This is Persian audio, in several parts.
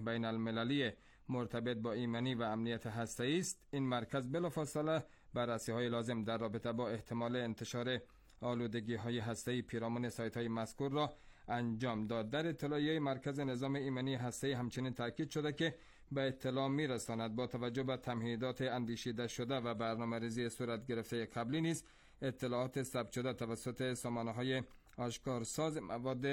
بین المللی مرتبط با ایمنی و امنیت هسته‌ای است، این مرکز بلافاصله بررسی‌های لازم در رابطه با احتمال انتشار آلودگی‌های هسته‌ای پیرامون سایت‌های مذکور را انجام داد. در اطلاعیه مرکز نظام ایمنی هسته‌ای همچنین تاکید شده که به اطلاع می‌رساند با توجه به تمهیدات اندیشیده شده و برنامه‌ریزی صورت گرفته قبلی نیز اطلاعات ثبت شده توسط سامانه‌های آشکارساز مواد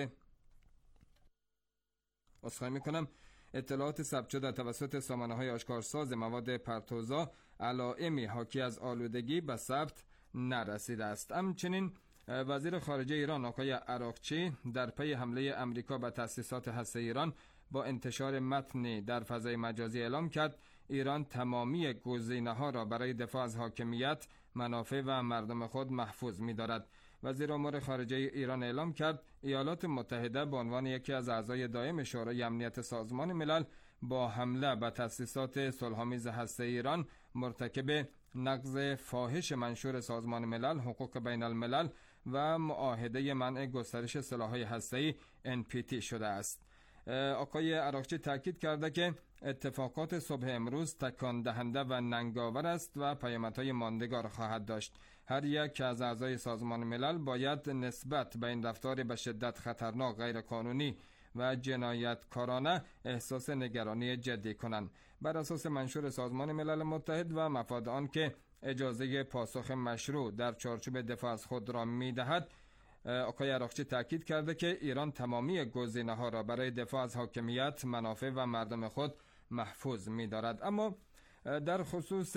اطلاعات ثبت شده توسط سامانه‌های آشکارساز مواد پرتوزا علائمی حاکی از آلودگی به ثبت نرسیده است. همچنین وزیر خارجه ایران آقای عراقچی در پی حمله امریکا به تأسیسات هسته‌ای ایران با انتشار متنی در فضای مجازی اعلام کرد ایران تمامی گزینه‌ها را برای دفاع از حاکمیت، منافع و مردم خود محفوظ می‌دارد. وزیر امور خارجه ایران اعلام کرد ایالات متحده به عنوان یکی از اعضای دائم شورای امنیت سازمان ملل با حمله به تأسیسات صلح‌آمیز هسته‌ای ایران مرتکب نقض فاحش منشور سازمان ملل، حقوق بین الملل و معاهده منع گسترش سلاح‌های هسته‌ای NPT شده است. آقای عراقچی تاکید کرده که اتفاقات صبح امروز تکان دهنده و ننگاور است و پیامدهای ماندگار خواهد داشت. هر یک از اعضای سازمان ملل باید نسبت به این رفتار به شدت خطرناک، غیرقانونی و جنایتکارانه احساس نگرانی جدی کنند. بر اساس منشور سازمان ملل متحد و مفاد آن که اجازه پاسخ مشروع در چارچوب دفاع از خود را می‌دهد، آقای عراقچی تاکید کرده که ایران تمامی گزینه‌ها را برای دفاع از حاکمیت، منافع و مردم خود محفوظ می‌دارد. اما در خصوص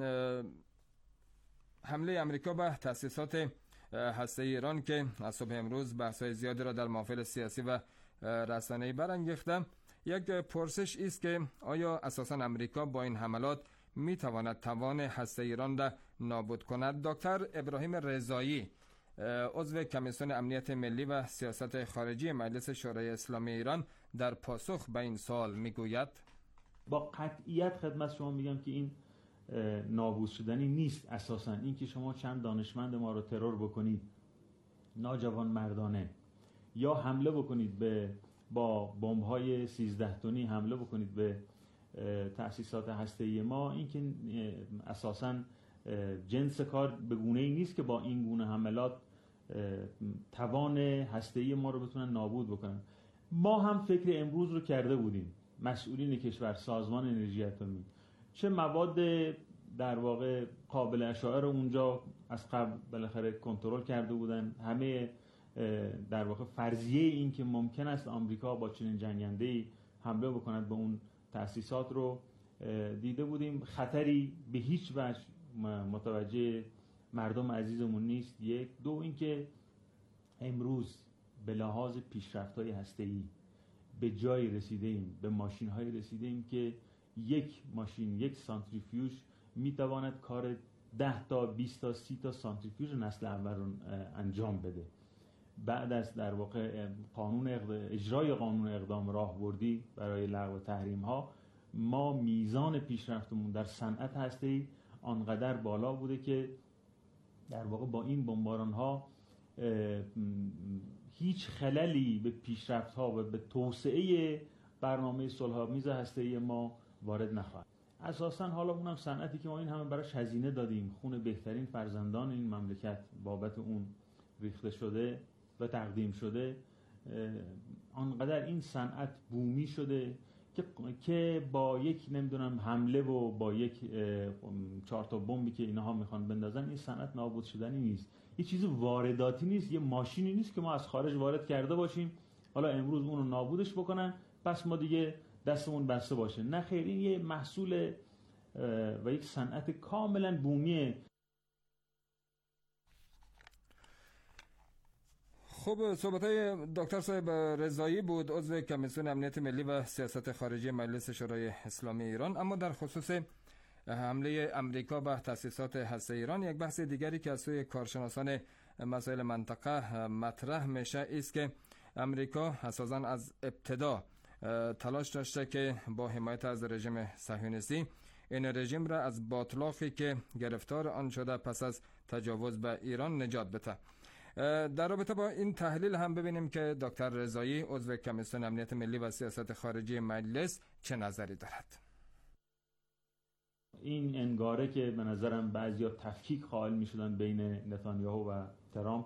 حمله امریکا به تأسیسات هسته‌ای ایران که از صبح امروز بحث‌های زیادی را در محافل سیاسی و رسانه‌ای برانگیخته، یک پرسش است که آیا اساساً امریکا با این حملات می‌تواند توان هسته‌ای ایران را نابود کند؟ دکتر ابراهیم رضایی، عضو کمیسیون امنیت ملی و سیاست خارجی مجلس شورای اسلامی ایران، در پاسخ به این سوال میگوید: با قطعیت خدمت شما میگم که این نابود شدنی نیست. اساساً این که شما چند دانشمند ما رو ترور بکنید ناجوان مردانه، یا حمله بکنید با بمب‌های 13 تنی حمله بکنید به تأسیسات هسته‌ای ما، این که اساساً جنس کار به گونه‌ای نیست که با این گونه حملات توان هسته‌ای ما رو بتونن نابود بکنن. ما هم فکر امروز رو کرده بودیم، مسئولین کشور، سازمان انرژی اتمی، چه مواد در واقع قابل اشعه رو اونجا از قبل بالاخره کنترل کرده بودن. همه در واقع فرضیه این که ممکن است آمریکا با چنین جنگنده‌ای حمله بکند به اون تأسیسات رو دیده بودیم. خطری به هیچ وجه متوجه مردم عزیزمون نیست. یک، دو، اینکه امروز به لحاظ پیشرفت‌های هسته‌ای به جای رسیدیم، به ماشین‌های رسیدیم که یک ماشین، یک سانتریفیوژ میتواند کار 10 تا 20 تا 30 تا سانتریفیوژ نسل اول رو انجام بده. بعد از در واقع اجرای قانون اقدام راهبردی برای لغو تحریم‌ها، ما میزان پیشرفتمون در صنعت هسته‌ای آنقدر بالا بوده که در واقع با این بمباران‌ها هیچ خللی به پیشرفت‌ها و به توسعه برنامه صلح‌آمیز هسته‌ای ما وارد نخواهد. اساساً حالا اونم صنعتی که ما این همه براش هزینه دادیم، خون بهترین فرزندان این مملکت بابت اون ریخته شده و تقدیم شده، آنقدر این صنعت بومی شده که با یک نمیدونم حمله و با یک 4 تا بمبی که اینها میخوان بندازن این صنعت نابود شدنی نیست. یه چیز وارداتی نیست، یه ماشینی نیست که ما از خارج وارد کرده باشیم حالا امروز اون رو نابودش بکنن پس ما دیگه دستمون بسته باشه. نه خیر، این یه محصول و یک صنعت کاملا بومیه. خب، صحبت‌های دکتر صاحب رضایی بود، عضو کمیسیون امنیت ملی و سیاست خارجی مجلس شورای اسلامی ایران. اما در خصوص حمله امریکا به تأسیسات هسته‌ای ایران، یک بحث دیگری که از سوی کارشناسان مسائل منطقه مطرح میشه است که امریکا اساساً از ابتدا تلاش داشته که با حمایت از رژیم صهیونیستی این رژیم را از باطلاقی که گرفتار آن شده پس از تجاوز به ایران نجات بده. در رابطه با این تحلیل هم ببینیم که دکتر رضایی، عضو کمیسیون امنیت ملی و سیاست خارجی مجلس، چه نظری دارد؟ این انگاره که به نظرم بعضیا تفکیک قائل می شدن بین نتانیاهو و ترامپ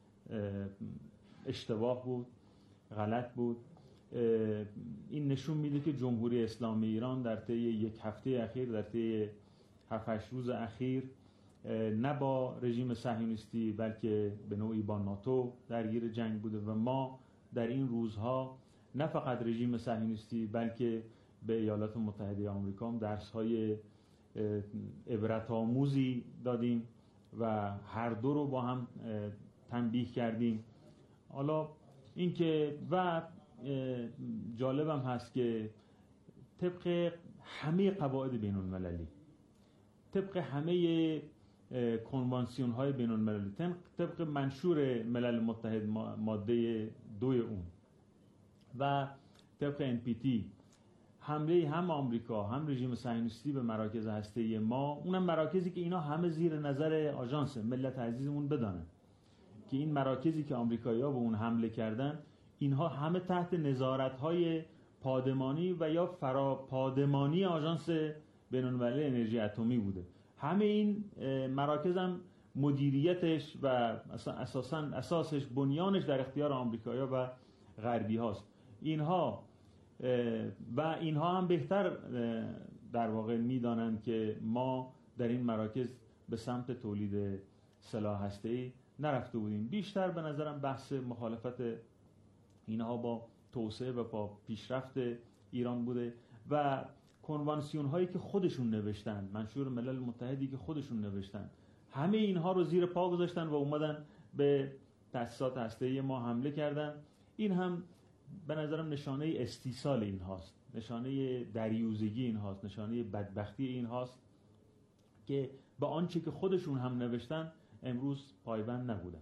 اشتباه بود، غلط بود. این نشون میده که جمهوری اسلامی ایران در طی یک هفته اخیر، در طی 7-8 روز اخیر نه با رژیم صهیونیستی بلکه به نوعی با ناتو درگیر جنگ بوده و ما در این روزها نه فقط رژیم صهیونیستی بلکه به ایالات متحده آمریکا هم درس‌های عبرت آموزی دادیم و هر دو رو با هم تنبیه کردیم. حالا اینکه و جالبم هست که طبق همه قواعد بین المللی، طبق همه کنوانسیون های بین المللی، طبق منشور ملل متحد ماده 2 اون و طبق NPT، حمله هم آمریکا هم رژیم صهیونیستی به مراکز هسته‌ای ما، اونم مراکزی که اینا همه زیر نظر آژانس ملت عزیزمون بدانن که این مراکزی که آمریکایی‌ها به اون حمله کردن اینها همه تحت نظارت‌های پادمانی و یا فراپادمانی آژانس بین‌المللی انرژی اتمی بوده. همه این مراکز هم مدیریتش و اساسش بنیانش در اختیار آمریکایی‌ها و غربی هاست. اینها هم بهتر در واقع میدانند که ما در این مراکز به سمت تولید سلاح هسته‌ای نرفته بودیم. بیشتر به نظرم بحث مخالفت اینها با توسعه و با پیشرفت ایران بوده و کنوانسیون هایی که خودشون نوشتن، منشور ملل متحدی که خودشون نوشتن، همه اینها رو زیر پا گذاشتن و اومدن به تأسیسات هسته‌ای ما حمله کردن. این هم به نظرم نشانه استیصال این هاست، نشانه دریوزگی این هاست، نشانه بدبختی این هاست که با آنچه که خودشون هم نوشتن امروز پایبند نبودن.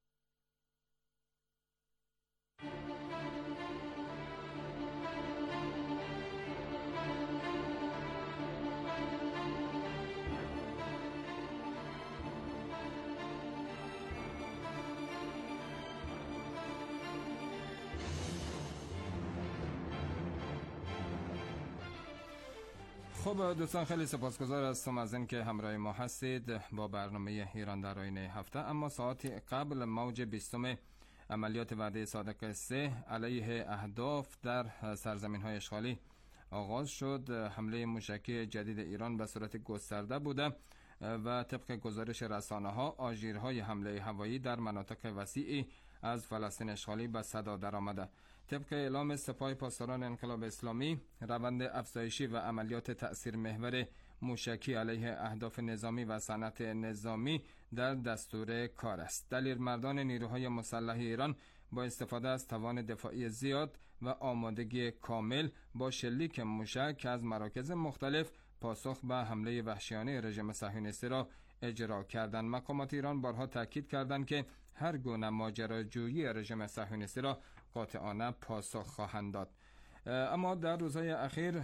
خب دوستان، خیلی سپاسگزار هستم از اینکه همراه ما هستید با برنامه ایران در آینه هفته. اما ساعتی قبل موج 20 عملیات وعده صادق 3 علیه اهداف در سرزمین‌های اشغالی آغاز شد. حمله موشکی جدید ایران به صورت گسترده بوده و طبق گزارش رسانه‌ها آژیرهای حمله هوایی در مناطق وسیعی از فلسطین اشغالی به صدا درآمده. طبق اعلام سپاه پاسداران انقلاب اسلامی، روند افزایشی و عملیات تأثیر محور موشکی علیه اهداف نظامی و صنعت نظامی در دستور کار است. دلیرمردان نیروهای مسلح ایران با استفاده از توان دفاعی زیاد و آمادگی کامل با شلیک موشک از مراکز مختلف پاسخ به حمله وحشیانه رژیم صهیونیستی را اجرا کردند. مقامات ایران بارها تاکید کردند که هر گونه ماجراجویی رژیم صهیونیستی را قاطعانه پاسخ خواهند داد. اما در روزهای اخیر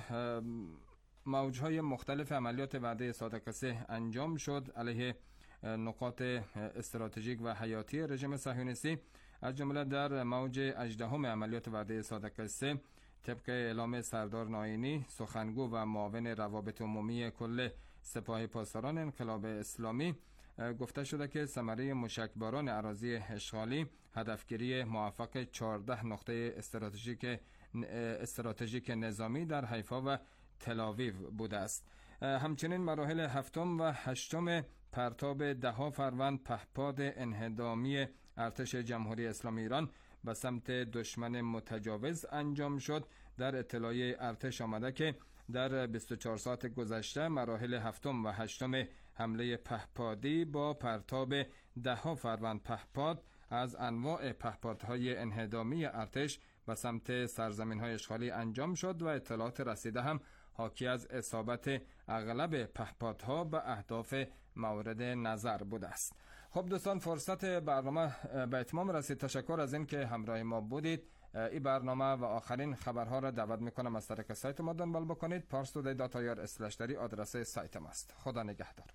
موجهای مختلف عملیات وعده صادق 3 انجام شد علیه نقاط استراتژیک و حیاتی رژیم صهیونیستی، از جمله در موج 18 عملیات وعده صادق 3 طبق اعلام سردار ناینی، سخنگو و معاون روابط عمومی کل سپاه پاسداران انقلاب اسلامی، گفته شده که ثمره موشکباران اراضی اشغالی هدفگیری موفق 14 نقطه استراتژیک نظامی در حیفا و تل‌آویو بوده است. همچنین مراحل 7 و 8 پرتاب 10 فروند پهپاد انهدامی ارتش جمهوری اسلامی ایران به سمت دشمن متجاوز انجام شد. در اطلاعیه ارتش آمده که در 24 ساعت گذشته مراحل 7 و 8 حمله پهپادی با پرتاب 10 فروند پهپاد از انواع پهپادهای انهدامی ارتش به سمت سرزمین‌های اشغالی انجام شد و اطلاعات رسیده هم حاکی از اصابت اغلب پهپادها به اهداف مورد نظر بوده است. خب دوستان، فرصت برنامه به اتمام رسید. تشکر از این که همراه ما بودید. این برنامه و آخرین خبرها را دعوت میکنم از طریق سایت ما دنبال بکنید. parstoday.ir/dari آدرس سایت ما است. خدا نگهدار.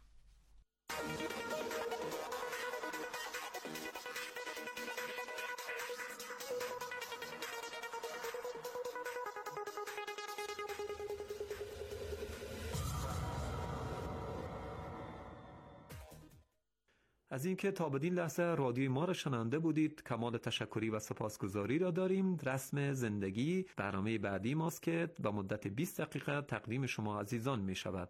از اینکه تا بدین لحظه رادیوی ما را شنونده بودید کمال تشکری و سپاسگزاری را داریم. رسم زندگی برنامه بعدی ماست که با مدت 20 دقیقه تقدیم شما عزیزان می شود.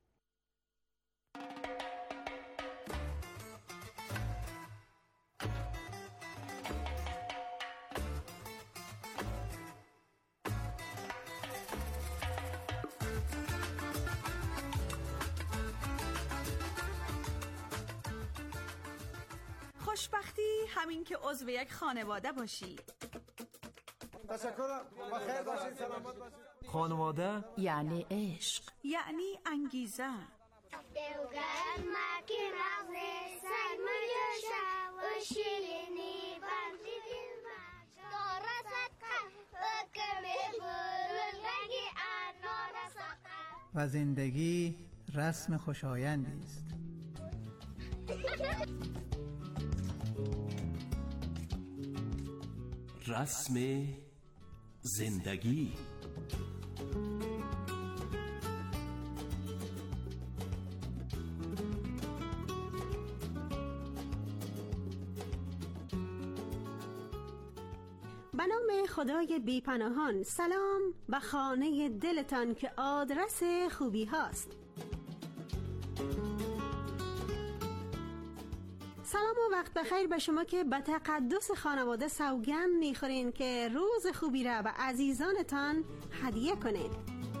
خوشبختی همین که عضو یک خانواده باشی. تشکرم. بخیر باشید، سلامت باشید. خانواده یعنی عشق، یعنی انگیزه. و زندگی رسم خوشایندی است. رسم زندگی. به نام خدای بی‌پناهان، سلام به خانه دلتان که آدرس خوبی هاست. سلام و وقت بخیر به شما که به تقدس خانواده سوگند میخورین که روز خوبی را به عزیزانتان هدیه کنین.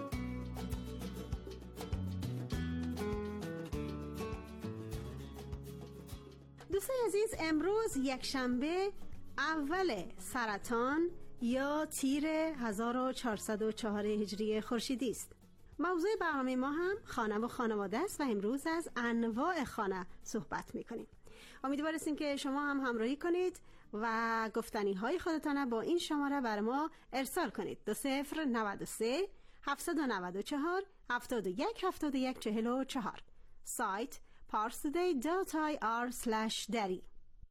دوستان عزیز، امروز یک شنبه اول سرطان یا تیر 1404 هجری خورشیدی است. موضوع برنامه ما هم خانه و خانواده است و امروز از انواع خانه صحبت میکنیم. امیدوار هستیم که شما هم همراهی کنید و گفتنی های خودتان با این شماره بر ما ارسال کنید. 2093 794 71 71 44. سایت parstoday.ir/dari.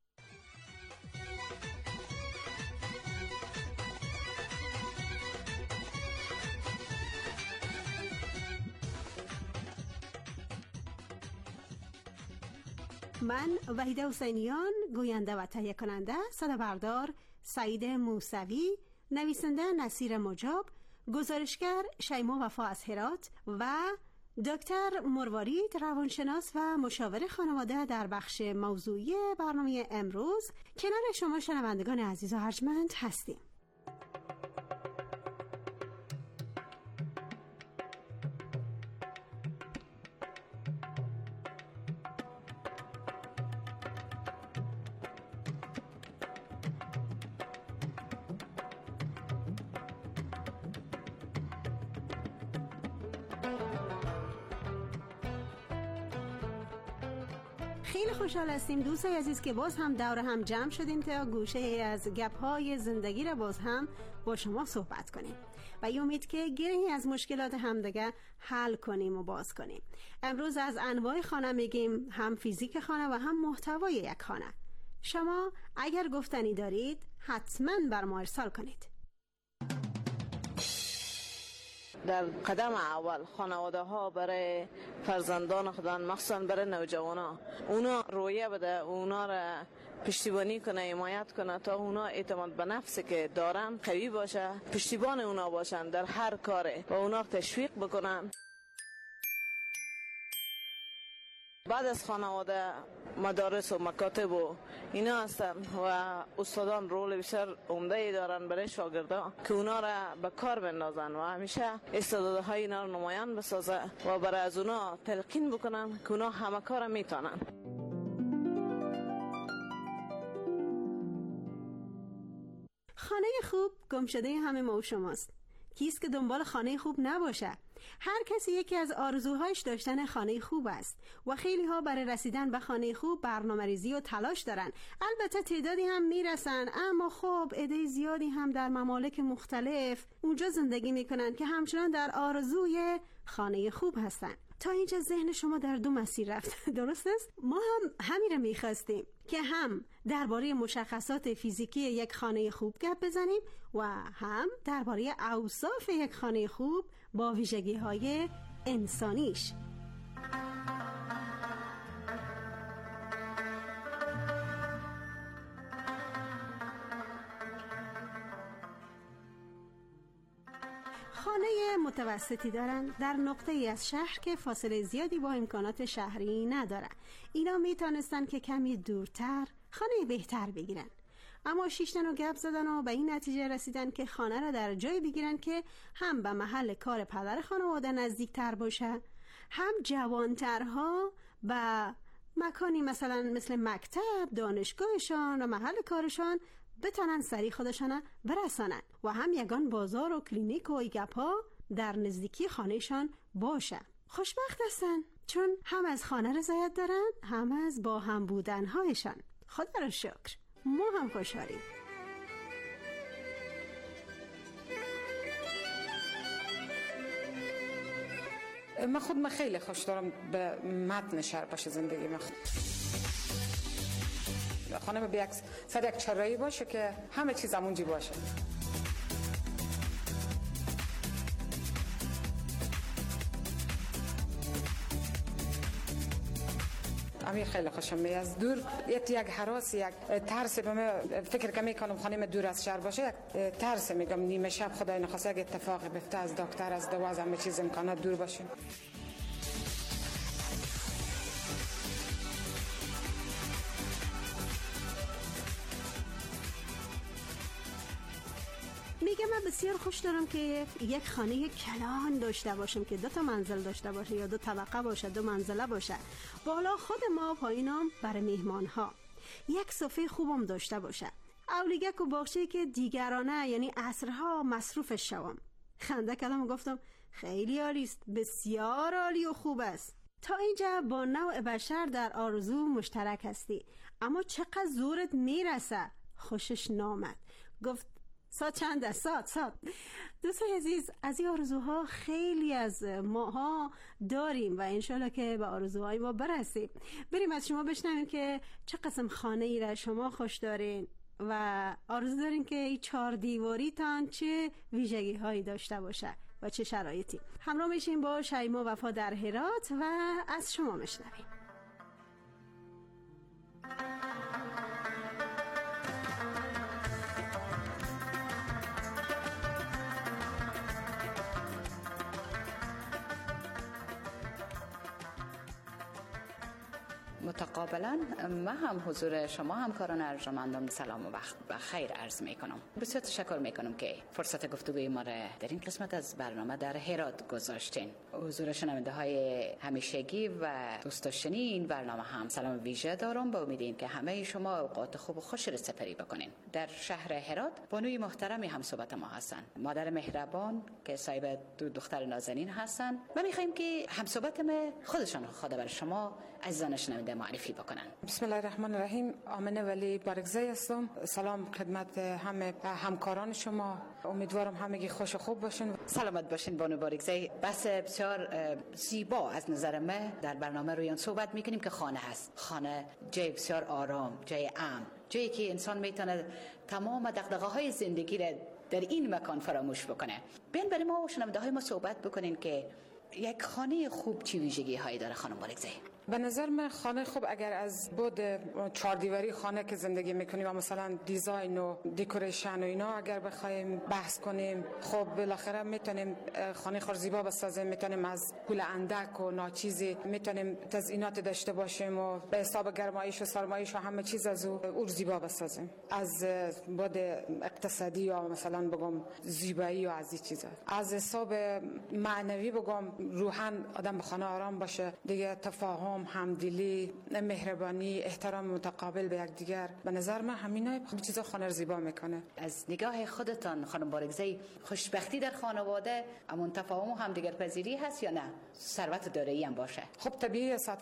من وحیده حسینیان، گوینده و تهیه کننده، صدابردار سعید موسوی، نویسنده نصیر مجاب، گزارشگر شیما وفا از هرات و دکتر مروارید، روانشناس و مشاور خانواده در بخش موضوعی برنامه امروز کنار شما شنوندگان عزیز و ارجمند هستیم. خیلی خوشحال هستیم دوستای عزیز که باز هم دور هم جمع شدیم تا گوشه از گپ‌های زندگی را باز هم با شما صحبت کنیم و امید که گرهی از مشکلات همدیگه حل کنیم و باز کنیم. امروز از انواع خانه میگیم، هم فیزیک خانه و هم محتوای یک خانه. شما اگر گفتنی دارید حتما بر ما ارسال کنید. در قدم اول خانواده ها برای فرزندان خودان، مخصوصا برای نوجوانان، اونا رویه بده، اونا را پشتیبانی کنه، حمایت کنه تا اونا اعتماد به نفسی که دارن قوی باشه، پشتیبان اونا باشن در هر کاره و اونا تشویق بکنن. بعد از خانواده مدارس و مکاتب و اینا هستن و استادان رول بسیار عمده‌ای دارن برای شاگردان که اونا را به کار بندازن و همیشه استعدادهای اینا رو نمایان بسازه و برای از اونا تلقین بکنن که اونا همه کار میتونن. خانه خوب گمشده همه ما و شماست. کیست که دنبال خانه خوب نباشه؟ هر کسی یکی از آرزوهایش داشتن خانه خوب است و خیلی ها برای رسیدن به خانه خوب برنامه‌ریزی و تلاش دارن. البته تعدادی هم میرسن، اما خب عده زیادی هم در ممالک مختلف اونجا زندگی میکنن که همچنان در آرزوی خانه خوب هستن. تا اینجا ذهن شما در دو مسیر رفت، درست است؟ ما هم همین رو میخواستیم که هم درباره مشخصات فیزیکی یک خانه خوب گپ بزنیم و هم درباره اوصاف یک خانه خوب با ویژگی‌های انسانیش. متوسطی دارن در نقطه ای از شهر که فاصله زیادی با امکانات شهری نداره. اینا میتونستن که کمی دورتر خانه بهتر بگیرن، اما شیشتن و گپ زدن و به این نتیجه رسیدن که خانه را در جایی بگیرن که هم به محل کار پدر خانواده نزدیکتر باشه، هم جوانترها و مکانی مثل مکتب، دانشگاهشان و محل کارشان بتونن سری خودشان برسانن و هم یگان بازار و کلینیک و گپا در نزدیکی خانهشان باشه. خوشبخت هستن چون هم از خانه رضایت دارن، هم از با هم بودنهایشان. خدا را شکر، ما هم خوشحالیم. من خیلی خوش دارم به متن شهر باشه زندگی من. خانه به یک چرایی باشه که همه چیز همونجی باشه. امیر خیلی خوشم میاد. از دور یک هراس، یک ترس به من فکر که میکنم خانم دور از شهر باشه، یک ترس میگم نیمه شب خدای نخواسته یک اتفاقی بیفته، از دکتر، از دوا، از همه چیز امکانات دور باشیم. میگم من بسیار خوش دارم که یک خانه کلان داشته باشم که 2 منزل داشته باشه یا 2 طبقه باشه، 2 منزله باشه، بالا خود ما، پایینم برای مهمان ها، یک صفحه خوبم داشته باشه، اولیگک و باغچه‌ای که دیگرانه یعنی عصرها مصروفش شوم. خنده کردم و گفتم خیلی عالی است، بسیار عالی و خوب است. تا اینجا با نوع بشر در آرزو مشترک هستی، اما چقدر زورت میرسه؟ خوشش نامد. گفت ساعت چنده؟ ساعت. دوست عزیز، از این آرزوها خیلی از ماها داریم و انشالله که به آرزوهای ما برسیم. بریم از شما بشنویم که چه قسم خانه ای را شما خوش دارین و آرزو دارین که این 4 دیواری تان چه ویژگی هایی داشته باشه و چه شرایطی. همراه میشیم با شیما وفا در هرات و از شما مشنویم. متقابلا من هم حضور شما همکاران ارجمندان سلام و وقت و خیر عرض می کنم. بسیار تشکر می کنم که فرصت گفتگوی ما را در این قسمت از برنامه در هرات گذاشتین. حضور شنونده های همیشگی و دوست داشتنی این برنامه هم سلام ویژه دارم، با امید که همه شما اوقات خوب و خوش را سپری بکنین. در شهر هرات بانوی محترمی هم صحبت ما هستن، مادر مهربان که صاحب 2 دختر نازنین هستن و می‌خوایم که هم صحبت ما خودشان خود بر شما عزیزان شنونده معرفی بکنن. بسم الله الرحمن الرحیم. آمنه ولی بارکزی هستم. سلام خدمت همه همکاران شما. امیدوارم همگی خوش و خوب باشین. سلامت باشین بانو بارکزی. بس بسیار زیبا از نظر من در برنامه روی صحبت میکنیم که خانه هست. خانه جای بسیار آرام، جای امن، جایی که انسان میتونه تمام دغدغه‌های زندگی را در این مکان فراموش بکنه. بیاین برای ما و شنونده های ما صحبت بکنین که یک خانه خوب چی ویژگی هایی داره خانم بارکزی؟ به نظر من خانه خوب اگر از بود 4 دیواری خانه که زندگی میکنیم و مثلا دیزاین و دکوریشن و اینا اگر بخوایم بحث کنیم، خب بالاخره میتونیم خانه خور زیبا بسازیم، میتونیم از پول اندک و ناچیزی میتونیم تزیینات داشته باشیم و به حساب گرمایش و سرمایش و همه چیز از او زیبا بسازیم. از بود اقتصادی یا مثلا بگم زیبایی و از این چیزا، از حساب معنوی بگم روحاً آدم به خانه آرام باشه دیگه، تفاهم، همدلی، مهربانی، احترام متقابل به یکدیگر. به نظر من همینا چیزا خانه رو زیبا میکنه. از نگاه خودتان خانم بارکزی خوشبختی در خانواده همون تفاهم و همدیگر پذیری هست یا نه ثروت دارایی هم باشه؟ خب طبیعی 100%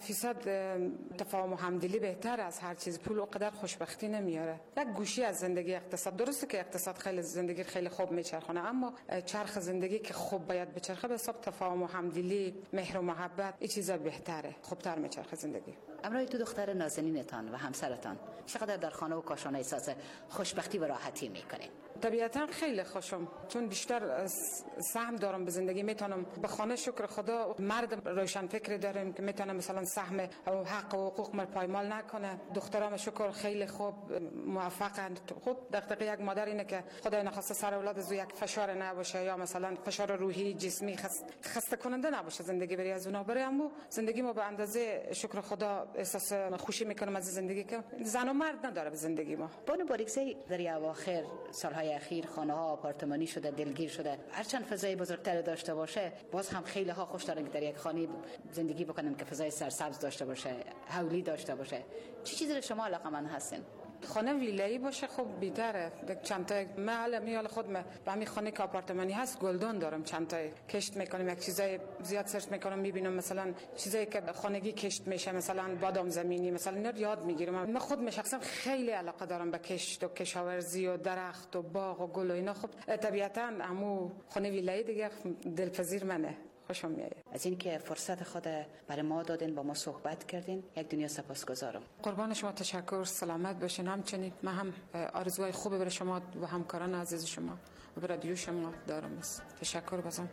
تفاهم و همدلی بهتر از هر چیز. پول اونقدر خوشبختی نمیاره. یک گوشی از زندگی اقتصاد. درسته که اقتصاد خیلی زندگی خیلی خوب میچرخونه، اما چرخ زندگی که خوب باید بچرخه به حساب تفاهم و همدلی، مهر و محبت، این چیزا بهتره، خوبتر میچرخه زندگی. امروز 2 دختر نازنینتان و همسرتان چقدر در خانه و کاشانه احساس خوشبختی و راحتی میکنین؟ طبیعتا خیلی خوشم، چون بیشتر سهم دارم به زندگی. میتونم به خانه شکر خدا مرد روشن فکر داریم که میتونم مثلا سهم و حق و حقوق ما پایمال نکنه. دخترام شکر خیلی خوب موفقند. خب دغدغه یک مادر اینه که خدای نخواسته سر اولاد از یک فشار نباشه یا مثلا فشار روحی جسمی خسته کننده نباشه زندگی بری از اونا. برای امو زندگی ما به اندازه شکر خدا احساس خوشی میکنم از زندگی که زن و مرد نداره به زندگی ما. بانو باریکزی در اواخر سالهای اخیر خانه ها آپارتمانی شده، دلگیر شده. هرچند فضای بزرگتر داشته باشه باز هم خیلی ها خوش دارن که در یک خانه زندگی بکنن که فضای سرسبز داشته باشه، حولی داشته باشه. چه چیزی رو شما علاقه‌مند هستین؟ خانه ویلایی باشه خب بهتره. چند تا محل میال خود به همین خانه که آپارتمانی هست گلدان دارم، چند تا کشت میکنم. یک چیزای زیاد سرچ میکنم میبینم مثلا چیزایی که خانگی کشت میشه، مثلا بادام زمینی، مثلا اینا یاد میگیرم. من خود شخصا خیلی علاقه دارم به کشت و کشاورزی و درخت و باغ و گل و اینا. خب طبیعتا عمو خانه ویلایی دیگه دلپذیر منه، خوشم میاد. از این که فرصت خود برای ما دادین، با ما صحبت کردین، یک دنیا سپاسگزارم. قربان شما، تشکر، سلامت باشین. همچنین من هم آرزوهای خوب برای شما و همکاران عزیز شما و رادیو شما دارم. تشکر بازم.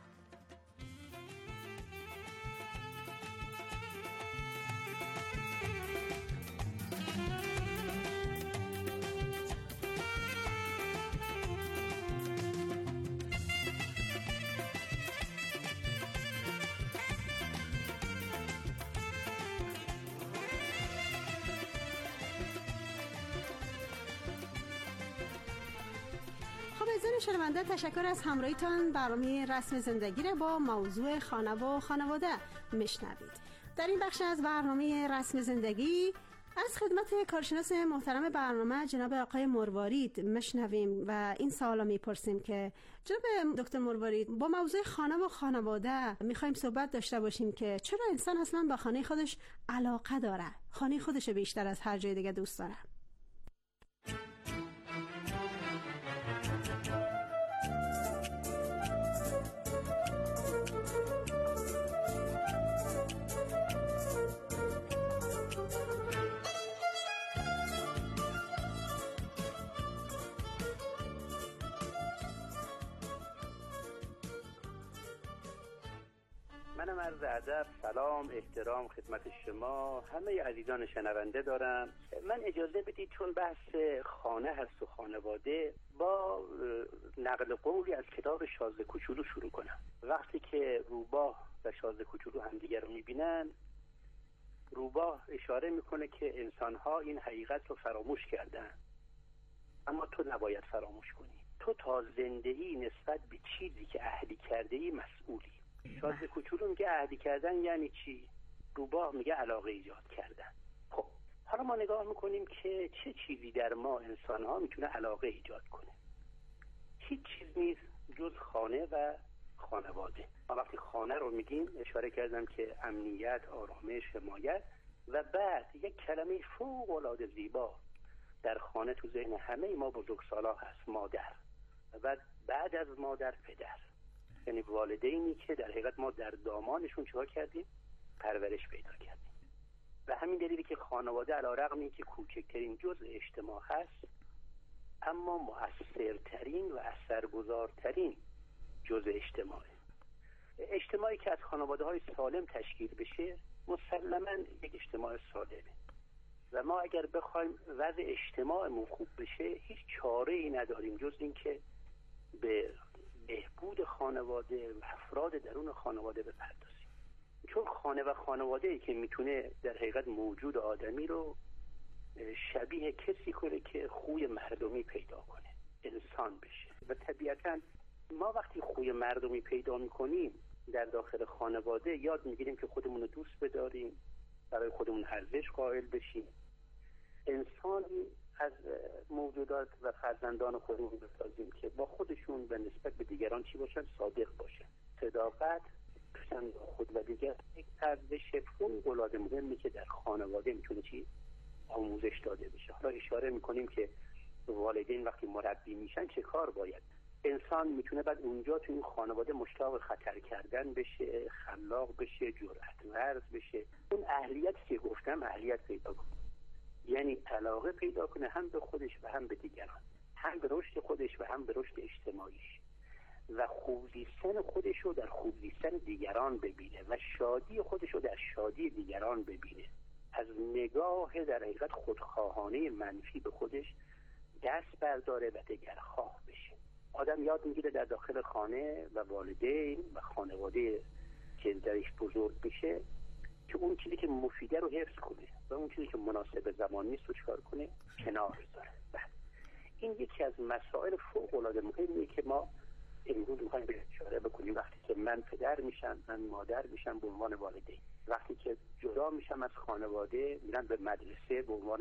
شنونده، تشکر از همراهیتان. برنامه رسم زندگی را با موضوع خانه و خانواده میشنوید. در این بخش از برنامه رسم زندگی از خدمت کارشناس محترم برنامه جناب آقای مروارید میشنویم و این سوالا میپرسیم که جناب دکتر مروارید، با موضوع خانه و خانواده میخوایم صحبت داشته باشیم که چرا انسان اصلا به خانه خودش علاقه داره، خانه خودش بیشتر از هر جای دیگه دوست داره. منم عرض ادب، سلام، احترام خدمت شما همه عزیزان شنونده دارم. من اجازه بدید چون بحث خانه هست و خانواده، با نقل قولی از کتاب شازده کوچولو شروع کنم. وقتی که روباه و شازده کوچولو همدیگر رو میبینن، روباه اشاره میکنه که انسانها این حقیقت رو فراموش کردن، اما تو نباید فراموش کنی. تو تا زندگی نسبت به چیزی که عهدی کرده ای مسئولی. شازده کوچولو میگه عهدی کردن یعنی چی؟ روباه میگه علاقه ایجاد کردن. خب حالا ما نگاه میکنیم که چه چیزی در ما انسان ها میتونه علاقه ایجاد کنه. هیچ چیز نیست جز خانه و خانواده. ما وقتی خانه رو میگیم اشاره کردم که امنیت، آرامش، حمایت، و بعد یک کلمه فوق العاده زیبا در خانه تو ذهن همه ما بزرگسالا هست، مادر. و بعد از مادر پدر، یعنی والدینی که در حقیقت ما در دامانشون چیکار کردیم؟ پرورش پیدا کردیم. و همین دلیلی که خانواده علیرغم اینکه کوچکترین جزء اجتماع هست، اما مؤثرترین و اثرگذارترین جزء اجتماعه. اجتماعی که از خانواده‌های سالم تشکیل بشه مسلماً یک اجتماع سالمه. و ما اگر بخوایم وضع اجتماعمون خوب بشه هیچ چاره‌ای نداریم جز این که به بهبود خانواده و افراد درون خانواده بپردازیم. چون خانه و خانواده‌ای که میتونه در حقیقت موجود آدمی رو شبیه کسی کنه که خوی مردمی پیدا کنه، انسان بشه. و طبیعتاً ما وقتی خوی مردمی پیدا میکنیم در داخل خانواده یاد میگیریم که خودمون رو دوست بداریم، برای خودمون ارزش قائل بشیم. انسان از موجودات و فرزندان خودمون بسازیم که با خودشون و نسبت به دیگران چی باشن؟ صادق باشن. صداقت خود و دیگر یک ارزش فوق‌العاده مهمی که در خانواده میتونه چی؟ آموزش داده بشه. حالا اشاره میکنیم که والدین وقتی مربی میشن چه کار باید؟ انسان میتونه بعد اونجا تو این خانواده مشتاق خطر کردن بشه، خلاق بشه، جرأت ورز بشه. اون اهلیتی که گفتم اهلیت پیدا کنه، یعنی علاقه پیدا کنه هم به خودش و هم به دیگران. هم به رشد خودش و هم به رشد اجتماعیش و خوب زیستن خودش رو در خوب زیستن دیگران ببینه و شادی خودش رو در شادی دیگران ببینه. از نگاه در حقیقت خودخواهانه منفی به خودش دست برداره و دگرخواه بشه. آدم یاد میگیره در داخل خانه و والدین و خانواده که درش بزرگ بشه که اون چیزی که مفیده رو حفظ کنه و اون چیزی که مناسب زمان نیست رو چکار کنه؟ کنار بذاره. این یکی از مسائل فوق العاده مهمیه که ما امروز میخوایم به اشاره بکنیم. وقتی که من پدر میشم، من مادر میشم به عنوان والدین، وقتی که جدا میشم از خانواده میرم به مدرسه به عنوان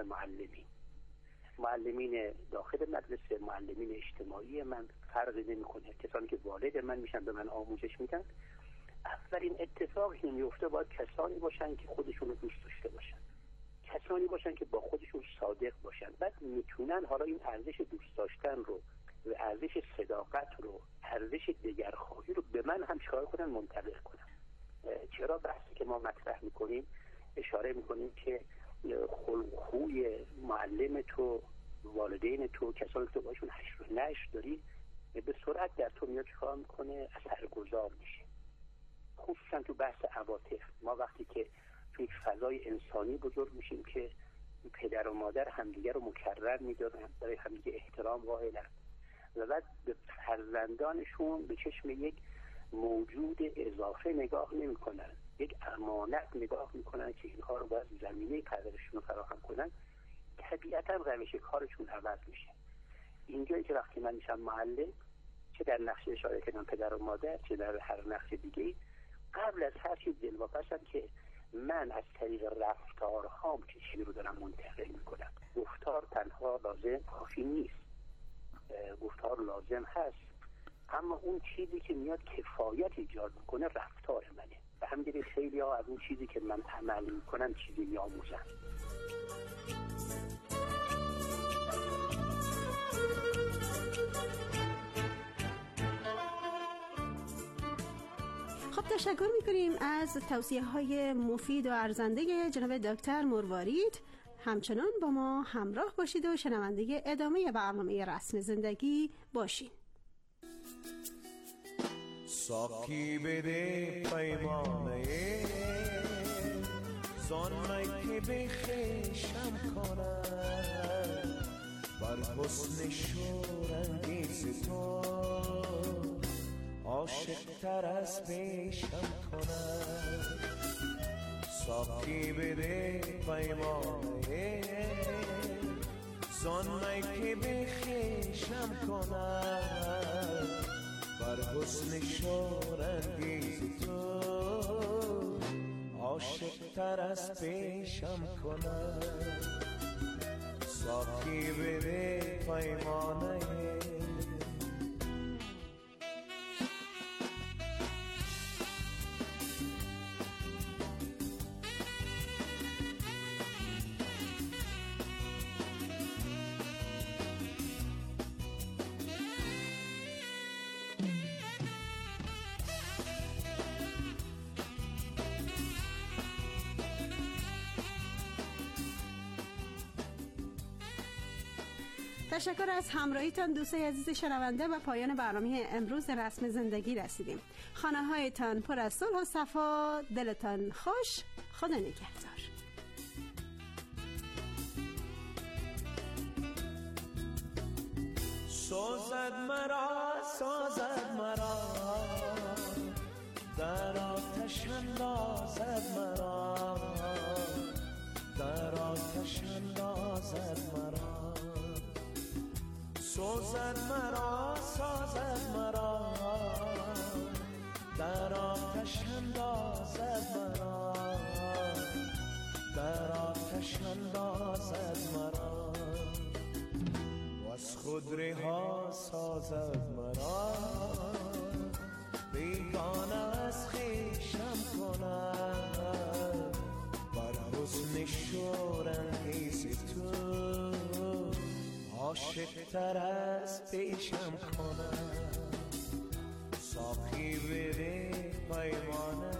معلمین داخل مدرسه، معلمین اجتماعی من فرقی نمیکنه. کسانی که والد من میشن به من آموزش میدن، اولین اتفاقی که میفته باید کسانی باشن که خودشون رو دوست داشته باشن، کسانی باشن که با خودشون صادق باشن. بعد میتونن حالا این ارزش دوست داشتن رو و ارزش صداقت رو، ارزش دگرخواهی رو به من هم چیکار کنن؟ منتقل کنن. چرا بحثی که ما مطرح میکنیم اشاره میکنیم که خوی معلم تو، والدین تو، کسانی که تو باشون حشر و نشر داری به سرعت در تو میاد چیکار میکنه؟ اثرگذار میشه. خصوصا تو بحث عواطف، ما وقتی که تو یک فضای انسانی بزرگ میشیم که پدر و مادر همدیگه رو مکرر میدارن، برای همدیگه احترام قائلن و بعد به فرزندانشون به چشم یک موجود اضافه نگاه نمیکنن، یک امانت نگاه میکنن که اینها رو باید زمینه پرورششون رو فراهم کنن، طبیعتا روش کارشون عوض میشه. اینجایی که وقتی من میشم معلم، چه در نقش اشاره کردم پدر و مادر، چه در هر نقش دیگه، قبل از هر چیز دلواپسم که من از طریق رفتارهام چه چیزی رو دارم منتقل میکنم. گفتار تنها لازم کافی نیست، گفتار لازم هست، اما اون چیزی که میاد کفایت ایجاد میکنه رفتار منه و همینجوری خیلی ها از اون چیزی که من عمل میکنم چیزی میآموزن. خب تشکر میکنیم از توصیه‌های مفید و ارزنده جناب دکتر مروارید. همچنان با ما همراه باشید و شنونده ادامه برنامه رسم زندگی باشید. ساقی بده پیمانه زانمه که بخشم کنم بر حسن شورانگیز تو عاشق تر از پیشم کنم. ساقی بده پیمانه زانمه که بخشم کنم بر حسن شورانگیز تو عاشق تر از پیشم کنم. ساقی بده پیمانه تشکر از همراهیتان دوستای عزیز شنونده. و پایان برنامه امروز رسم زندگی رسیدیم. خانه هایتان پر از صلح و صفا، دلتان خوش، خدا نگهدار. سازد مرا در آتش اندازد مرا، در آتش اندازد مرا. سازد مرا در آتش اندازد مرا، در آتش اندازد مرا. و از خود رها سازد مرا، بیگانه از خویشم کند بر حسن شورانگیز تو عاشق تر از پیشم کنم. ساقی بده پیمانه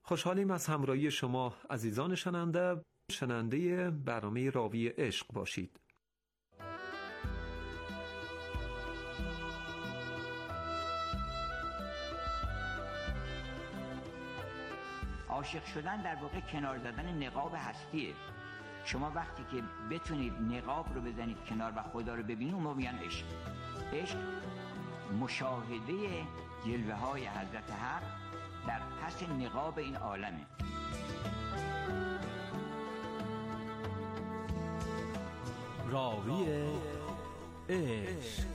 خوشحالیم از همراهی شما عزیزان شنونده برنامه راوی عشق باشید. عاشق شدن در واقع کنار زدن نقاب هستیه. شما وقتی که بتونید نقاب رو بزنید کنار و خدا رو ببینید، اون موقع میگن عشق. عشق مشاهده جلوه های حضرت حق در پس نقاب این عالمه. راوی عشق،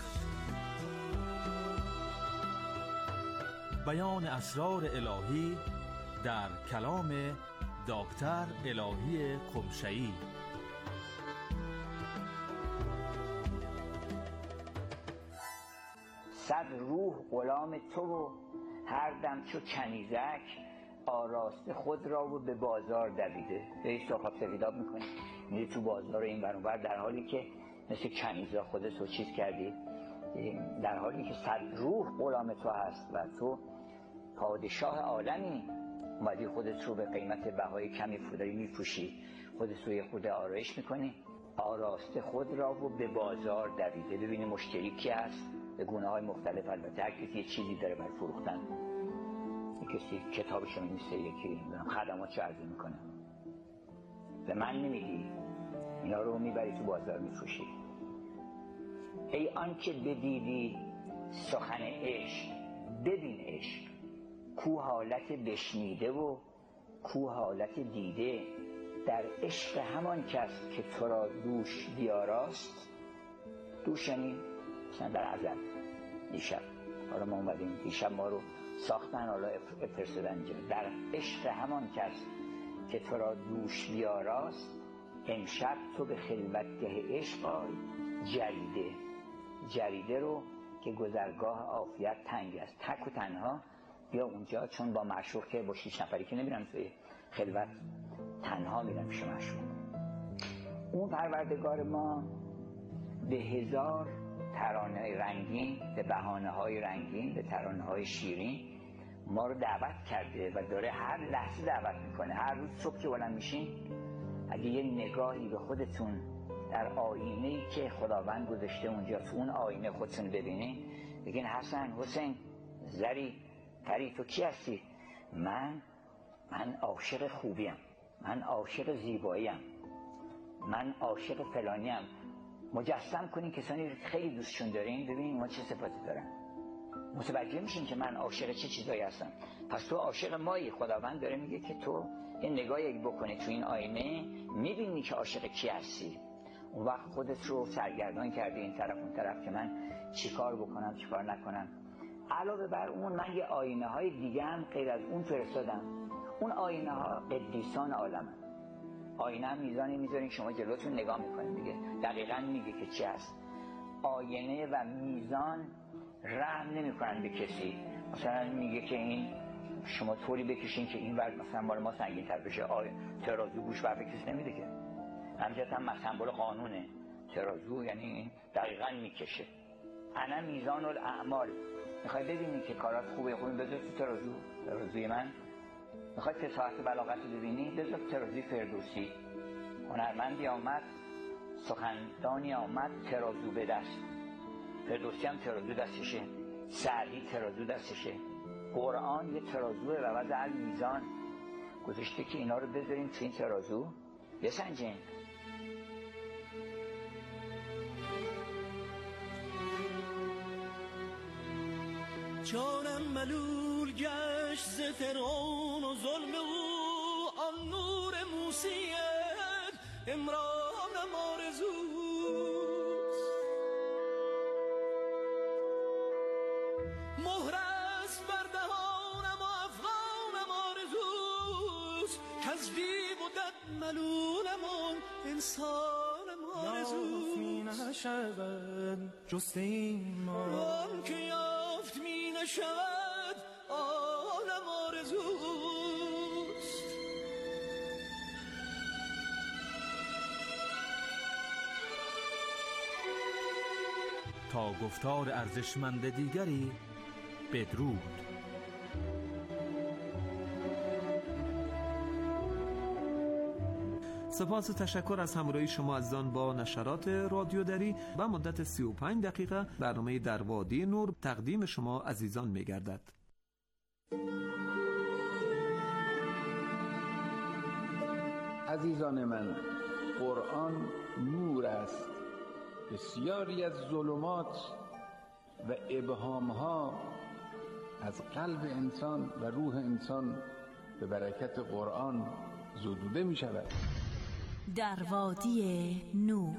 بیان اسرار الهی در کلام دکتر الهی قمشه‌ای. صد روح غلام تو و هر دم چو کنیزک آراسته خود را و به بازار دویده. به سرخاب سفیداب میکنی میری تو بازار این ور اون ور، در حالی که مثل کنیزا خودت رو چیز کردی، در حالی که صد روح غلام تو هست و تو پادشاه عالمی، اومدی خودت رو به قیمت بهای کمی داری میفروشی، خودت رو یه خود آرایش میکنی. آراسته خود را و به بازار دویده. ببینی مشتری کی هست به گونه های مختلف. البته هر کسی یه چیزی داره برای فروختن. کسی کتابش رو می‌نویسه، یکی خدماتش عرضه میکنه. به من نمیدی، اینا رو میبری تو بازار میفروشی. ای آن که بدیدی سخن عشق، ببین عشق کو حالت بشنیده و کو حالت دیده. در عشق همان کس که تو را دوش بیاراست. دوش یعنی مثلا در ازل، دیشب. حالا ما اومدیم دیشب ما رو ساختن، حالا فرستادن اینجا. در عشق همان کس که تو را دوش بیاراست. امشب تو به خلوتگه عشق آی جریده. جریده رو که گذرگاه عافیت تنگ است، تک و تنها بیا اونجا، چون با معشوق که با 6 نفری که نمیرن توی خلوت، تنها میرن پیش معشوق. اون پروردگار ما به 1000 ترانه رنگین، به بهانه‌های رنگین، به ترانه‌های شیرین ما رو دعوت کرده و داره هر لحظه دعوت میکنه. هر روز صبح که بلند میشین، اگه یه نگاهی به خودتون در آینه‌ای که خداوند گذاشته اونجا، تو اون آینه خودتون ببینین، بگین حسن، حسین، زری، پری، تو کی هستی؟ من عاشق خوبیم، من عاشق زیباییم، من عاشق فلانیم. مجسم کنین کسانی خیلی دوستشون دارین، ببینین ما چه صفاتی دارن. متوجه میشین که من عاشق چه چیزایی هستم. پس تو عاشق مایی. خداوند داره میگه که تو یه نگاهی بکنی تو این آینه، میبینی که عاشق کی هستی. اون وقت خودت رو سرگردان کردی این طرف اون طرف که من چیکار بکنم چیکار نکنم. علاوه بر اون من یه آینه های دیگه هم غیر از اون فرستادم. اون آینه ها قدیسان عالمه. آینه هم میزانی میذارین شما جلوتون نگاه میکنین دیگه، دقیقاً میگه که چی هست. آینه و میزان رحم نمیکنن به کسی. مثلا میگه که این شما طوری بکشین که این ورد مثلا مال ما سنگین تر بشه. ترازو گوش بر کسی نمیده که. همجاست هم سمبل قانونه. ترازو یعنی این دقیقاً میکشه. انا میزان الاعمال. میخوای ببینی که کارات خوبه بذار تو ترازوی من. میخوای فصاحت بلاغت رو ببینی، بذار ترازوی فردوسی. هنرمندی آمد، سخندانی آمد، ترازو به دست. فردوسی هم ترازو دستشه، سعدی ترازو دستشه. قرآن یه ترازو و وضع میزان گذاشته که اینا رو بذاریم تو این ترازو بسنجین. جانم ملول گشت ز فرعون و ظلم او، آن نور موسیت امرانم آرزوست. مهر است بر دهانم و افغانم آرزوست، کز دیو و دد ملولم و انسانم آرزوست. یافت می نشود جست این ما، آن که یافت می نشود آنم آرزوست. تا گفتار ارزشمند دیگری بدرود. سپاس و تشکر از همراهی شما عزیزان با نشرات رادیو دری. و مدت 35 دقیقه برنامه در وادی نور تقدیم شما عزیزان می‌گردد. عزیزان من، قرآن نور است. بسیاری از ظلمات و ابهامها از قلب انسان و روح انسان به برکت قرآن زدوده می شود. در وادی نور.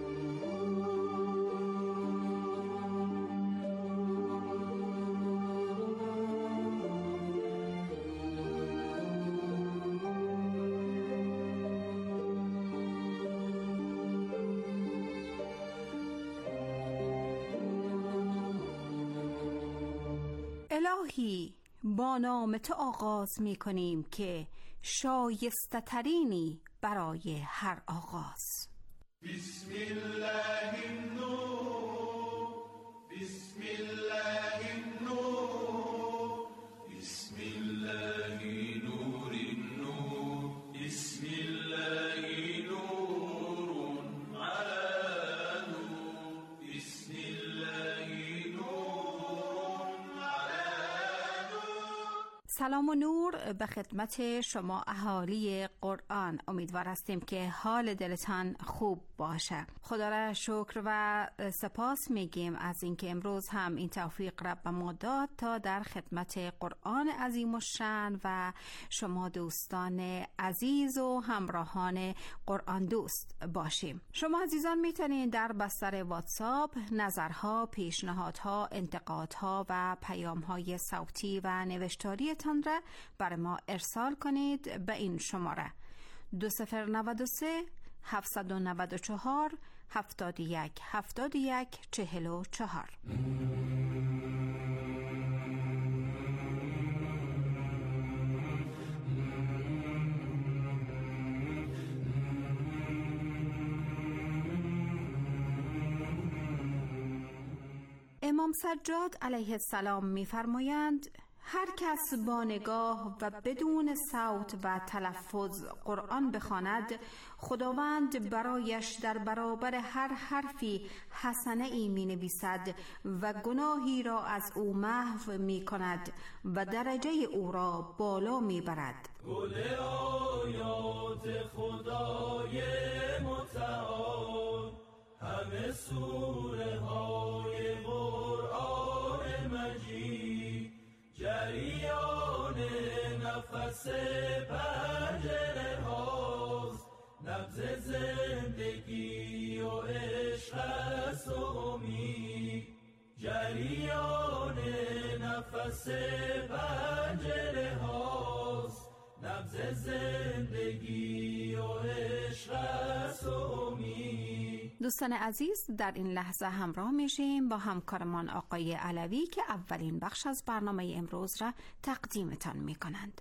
الهی، با نام تو آغاز می کنیم که شایسته ترینی برای هر آغاز. بسم الله النور، بسم الله النور، بسم الله نور النور، بسم الله نور على نور، بسم الله نور على نور. سلام و نور به خدمت شما اهالی قرآن. امیدوار هستیم که حال دلتان خوب باشه. خدا را شکر و سپاس میگیم از اینکه امروز هم این توفیق را به ما داد تا در خدمت قرآن عظیم الشأن و شما دوستان عزیز و همراهان قرآن دوست باشیم. شما عزیزان میتونید در بستر واتساپ نظرها، پیشنهادها، انتقادها و پیامهای صوتی و نوشتاریتان را بر ما ارسال کنید به این شماره 2093 794 71 71 44. امام سجاد علیه السلام می‌فرمایند هر کس با نگاه و بدون صوت و تلفظ قرآن بخواند، خداوند برایش در برابر هر حرفی حسنه ای می نویسد و گناهی را از او محو می کند و درجه او را بالا می برد. گل آیات خدای متعال، همه سوره های قرآن مجید، جریان نفس پنجره هاست، نبض زندگی و عشق است و امید، جریان نفس پنجره هاست، نبض زندگی و عشق است و امید. دوستان عزیز، در این لحظه همراه میشیم با همکارمان آقای علوی که اولین بخش از برنامه امروز را تقدیمتان میکنند.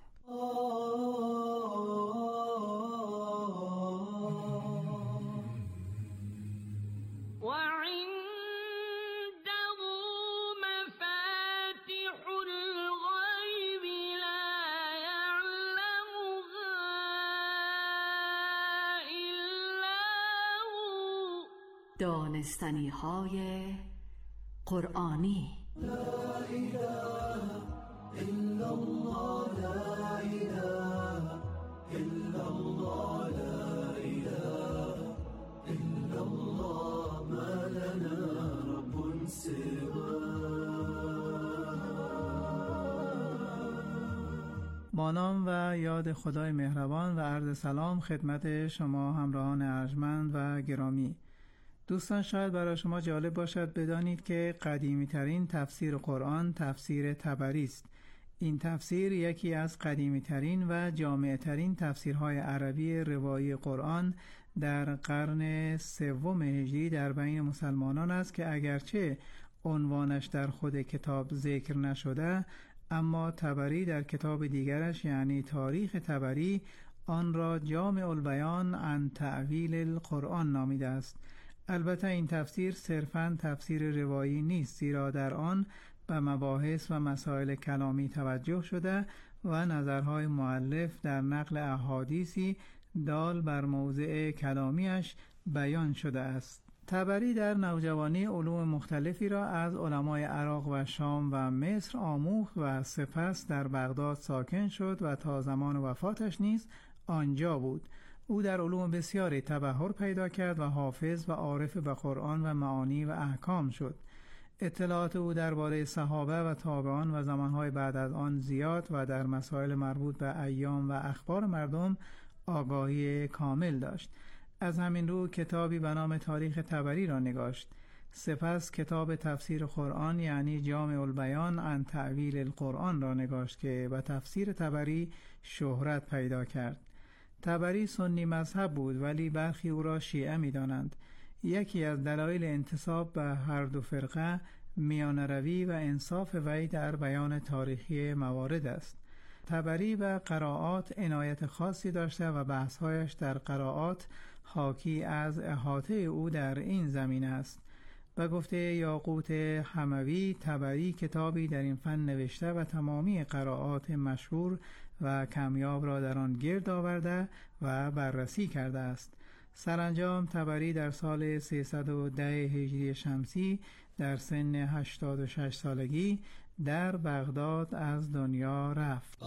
دانستنی های قرآنی. لا اله الا الله، لا اله الا الله، لا اله الا الله، ما لنا رب سواه. با نام و یاد خدای مهربان و عرض سلام خدمت شما همراهان ارجمند و گرامی. دوستان، شاید برای شما جالب باشد بدانید که قدیمی ترین تفسیر قرآن تفسیر طبری است. این تفسیر یکی از قدیمی ترین و جامع ترین تفسیرهای عربی روایی قرآن در قرن سوم هجری در بین مسلمانان است که اگرچه عنوانش در خود کتاب ذکر نشده، اما طبری در کتاب دیگرش یعنی تاریخ طبری آن را جامع البیان عن تأویل القرآن نامیده است. البته این تفسیر صرفاً تفسیر روایی نیست، زیرا در آن به مباحث و مسائل کلامی توجه شده و نظرهای مؤلف در نقل احادیثی دال بر موضع کلامیش بیان شده است. طبری در نوجوانی علوم مختلفی را از علمای عراق و شام و مصر آموخت و سپس در بغداد ساکن شد و تا زمان وفاتش نیز آنجا بود. او در علوم بسیاری تبحر پیدا کرد و حافظ و عارف به قرآن و معانی و احکام شد. اطلاعات او درباره صحابه و تابعان و زمانهای بعد از آن زیاد و در مسائل مربوط به ایام و اخبار مردم آگاهی کامل داشت. از همین رو کتابی به نام تاریخ طبری را نگاشت. سپس کتاب تفسیر قرآن یعنی جامع البیان عن تأویل القرآن را نگاشت که به تفسیر طبری شهرت پیدا کرد. طبری سنی مذهب بود ولی برخی او را شیعه می دانند. یکی از دلایل انتساب به هر دو فرقه میانروی و انصاف وی در بیان تاریخی موارد است. طبری به قرائات عنایت خاصی داشته و بحث‌هایش در قرائات حاکی از احاطه او در این زمینه است. به گفته یاقوت حموی، طبری کتابی در این فن نوشته و تمامی قرائات مشهور و کمیاب را در آن گرد آورده و بررسی کرده است. سرانجام طبری در سال 310 هجری شمسی در سن 86 سالگی در بغداد از دنیا رفت.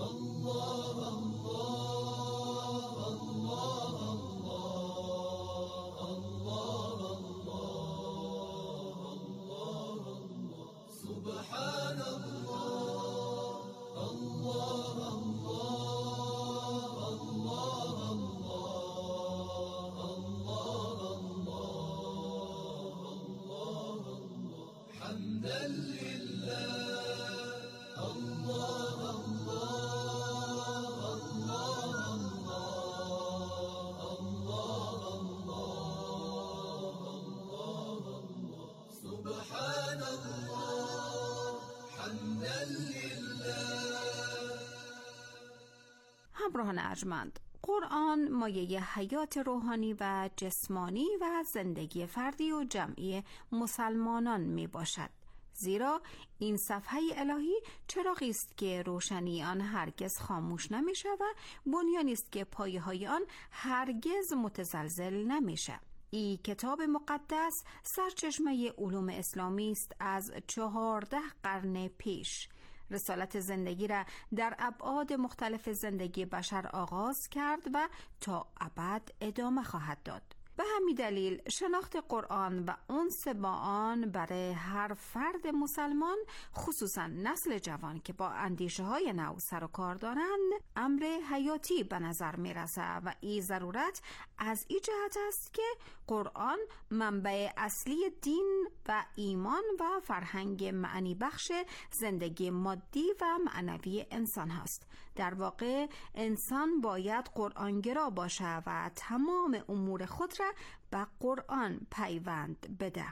همراهان ارجمند، قرآن مایه حیات روحانی و جسمانی و زندگی فردی و جمعی مسلمانان می باشد. زیرا این صفحه الهی چراغی است که روشنی آن هرگز خاموش نمیشه و بنیانی است که پایه های آن هرگز متزلزل نمیشه. این کتاب مقدس سرچشمه علوم اسلامی است از 14 قرن پیش. رسالت زندگی را در ابعاد مختلف زندگی بشر آغاز کرد و تا ابد ادامه خواهد داد. به همین دلیل شناخت قرآن و انس با آن برای هر فرد مسلمان، خصوصا نسل جوان که با اندیشه های نو سر و کار دارند، امر حیاتی به نظر می رسه و این ضرورت از این جهت است که قرآن منبع اصلی دین و ایمان و فرهنگ معنی بخش زندگی مادی و معنوی انسان هست. در واقع انسان باید قرآنگرا باشه و تمام امور خود را به قرآن پیوند بده.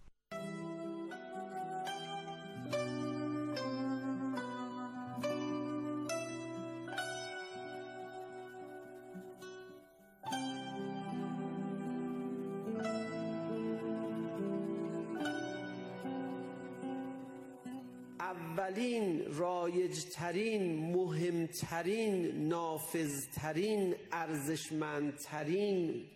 اولین، رایجترین، مهمترین، نافذترین، ارزشمندترین،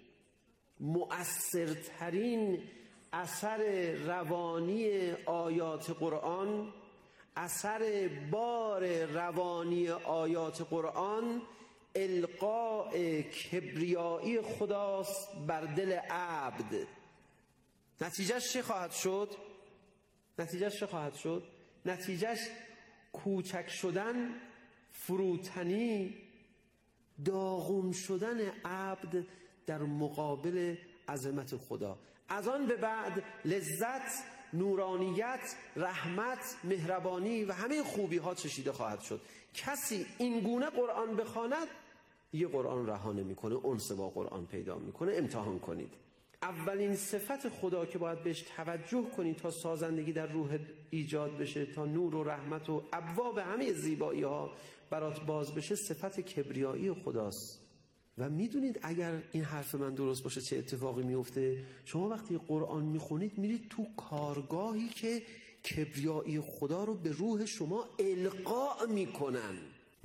مؤثرترین اثر روانی آیات قرآن، اثر بار روانی آیات قرآن القاء کبریایی خداست بر دل عبد. نتیجهش چه خواهد شد؟ نتیجهش کوچک شدن، فروتنی، داغون شدن عبد در مقابل عظمت خدا. از آن به بعد لذت، نورانیت، رحمت، مهربانی و همه خوبی ها چشیده خواهد شد. کسی این گونه قرآن بخواند یه قرآن رها نمی‌کنه، انس با قرآن پیدا میکنه. امتحان کنید. اولین صفت خدا که باید بهش توجه کنید تا سازندگی در روح ایجاد بشه، تا نور و رحمت و ابواب همه زیبایی ها برات باز بشه، صفت کبریایی خداست. و میدونید اگر این حرف من درست باشه چه اتفاقی میفته؟ شما وقتی قرآن میخونید میرید تو کارگاهی که کبریایی خدا رو به روح شما القا میکنن.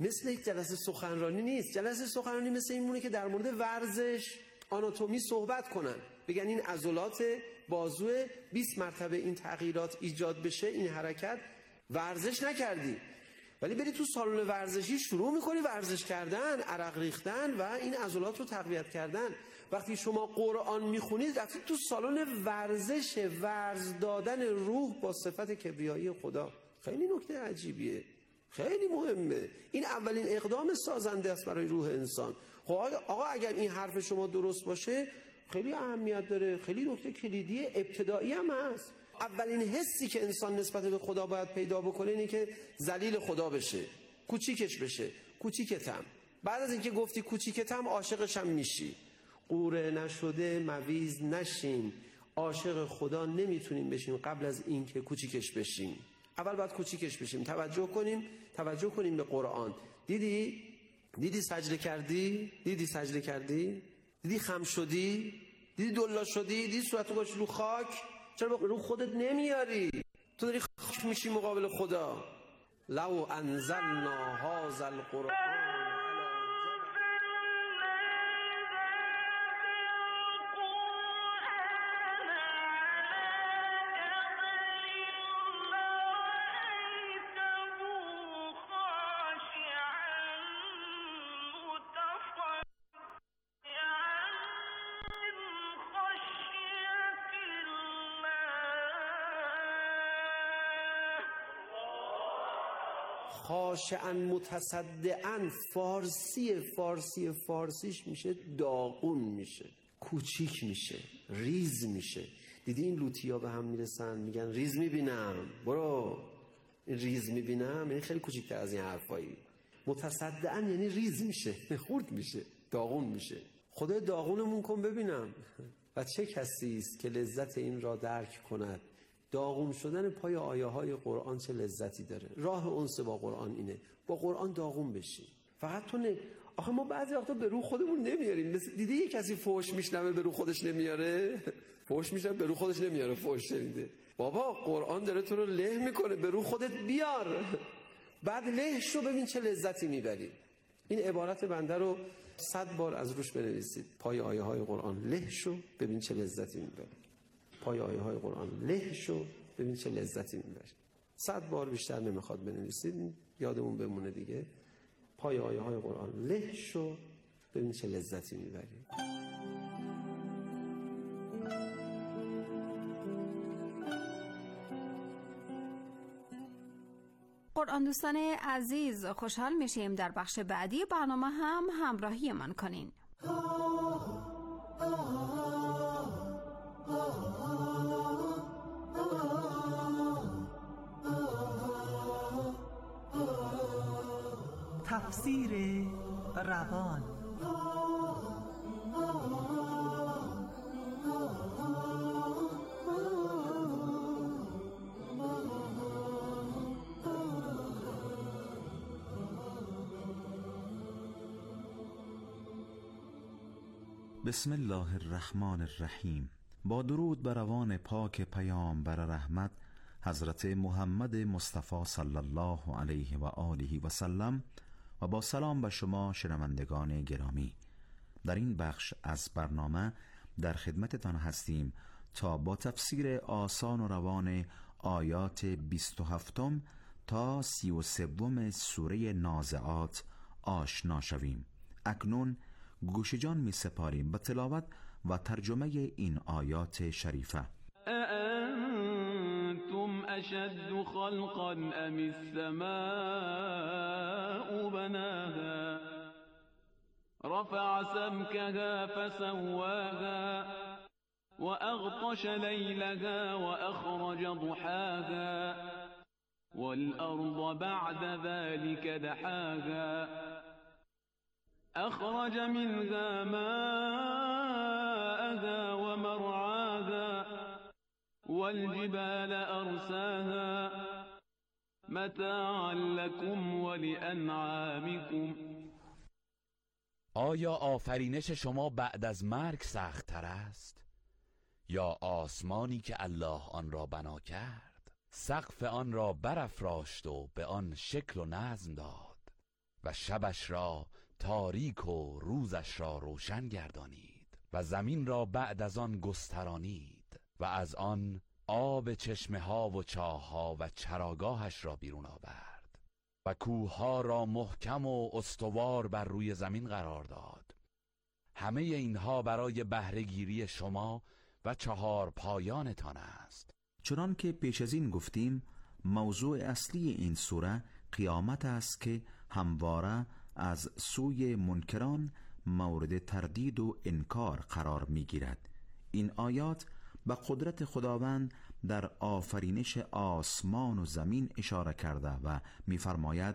مثل یک جلسه سخنرانی نیست. جلسه سخنرانی مثل این مونه که در مورد ورزش، آناتومی صحبت کنن، بگن این عضلات بازو 20 مرتبه این تغییرات ایجاد بشه، این حرکت. ورزش نکردی ولی بری تو سالن ورزشی شروع میکنی ورزش کردن، عرق ریختن و این عضلات رو تقویت کردن. وقتی شما قرآن میخونید رفتی تو سالن ورزش، ورز دادن روح با صفت کبریایی خدا. خیلی نکته عجیبیه، خیلی مهمه. این اولین اقدام سازنده است برای روح انسان. خب آقا اگر این حرف شما درست باشه خیلی اهمیت داره، خیلی نکته کلیدی ابتدایی هم هست. اولین حسی که انسان نسبت به خدا باید پیدا بکنه اینه که ذلیل خدا بشه، کوچیکش بشه. کوچیکتم، بعد از اینکه گفتی کوچیکتم عاشقش هم میشی. قوره نشده مویز نشیم، عاشق خدا نمیتونیم بشیم قبل از اینکه کوچیکش بشیم. اول باید کوچیکش بشیم. توجه کنیم به قرآن. دیدی سجده کردی؟ دیدی خم شدی؟ دیدی دلا شدی؟ دیدی صورتت باشه رو خاک؟ چرا رو خودت نمیاری؟ تو داری خاک میشی مقابل خدا. لو انزلنا هذا القرآن خاشعاً متصدعاً. فارسیش میشه داغون میشه، کوچیک میشه، ریز میشه. دیدی این لوتیا به هم میرسن میگن ریز میبینم، برو این ریز میبینم، یعنی خیلی کوچیکتر از این حرفایی. متصدعاً یعنی ریز میشه، خورد میشه، داغون میشه. خدا داغونمون کن ببینم. و چه کسی است که لذت این را درک کند؟ داغون شدن پای آیه های قرآن چه لذتی داره. راه انس با قرآن اینه، با قرآن داغون بشی. فقط تو آخه ما بعضی وقتا به رو خودمون نمیاریم. دیدی یه کسی فحش میشنوه به رو خودش نمیاره؟ فحش میشنوه به رو خودش نمیاره، فحش شنیده. بابا قرآن داره تو رو له میکنه، به رو خودت بیار. بعد له شو ببین چه لذتی میبری. این عبارت بنده رو 100 بار از روش بنویسید. پای آیه های قرآن له شو ببین چه لذتی میبری. پای آیه های قرآن له شو ببین چه لذتی میبری. 100 بار بیشتر نمیخواد بنویسید، یادمون بمونه دیگه. پای آیه های قرآن له شو ببین چه لذتی میبری. قرآن دوستان عزیز، خوشحال میشیم در بخش بعدی برنامه هم همراهی من کنین. تفسیر روان. بسم الله الرحمن الرحیم. با درود بر روان پاک پیامبر رحمت حضرت محمد مصطفی صلی الله علیه و آله و سلم و با سلام به شما شنوندگان گرامی. در این بخش از برنامه در خدمتتان هستیم تا با تفسیر آسان و روان آیات 27 تا 33 سوره نازعات آشنا شویم. اکنون گوش جان می سپاریم به تلاوت و ترجمه این آیات شریفه. أأنتم أشد خلقا أم السماء بناها رفع سمكها فسواها وأغطش ليلها وأخرج ضحاها والأرض بعد ذلك دحاها أخرج منها ماءها ومرعاها والجبال أرساها متاعا لكم ولأنعامكم. آیا آفرینش شما بعد از مرگ سخت تر است یا آسمانی که الله آن را بنا کرد، سقف آن را برافراشت و به آن شکل و نظم داد، و شبش را تاریک و روزش را روشن گردانید و زمین را بعد از آن گسترانید و از آن آب چشمه ها و چاه ها و چراگاهش را بیرون آورد و کوه ها را محکم و استوار بر روی زمین قرار داد. همه اینها برای بهره‌گیری شما و چهار پایانتان است. چنان که پیش از این گفتیم، موضوع اصلی این سوره قیامت است که همواره از سوی منکران مورد تردید و انکار قرار می گیرد. این آیات به قدرت خداوند در آفرینش آسمان و زمین اشاره کرده و می فرماید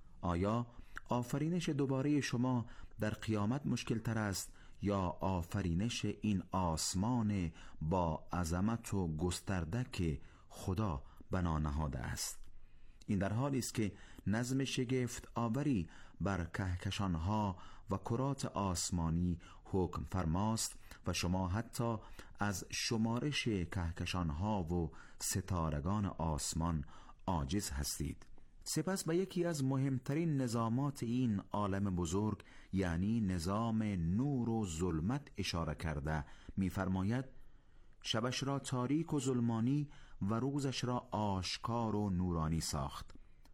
آیا آفرینش دوباره شما در قیامت مشکل تر است یا آفرینش این آسمان با عظمت و گسترده که خدا بنا نهاده است؟ این در حالی است که نظم شگفت آوری بر کهکشانها و کرات آسمانی حکم فرماست و شما حتی از شمارش کهکشانها و ستارگان آسمان عاجز هستید. سپس به یکی از مهمترین نظامات این عالم بزرگ یعنی نظام نور و ظلمت اشاره کرده می‌فرماید شبش را تاریک و ظلمانی و روزش را آشکار و نورانی ساخت.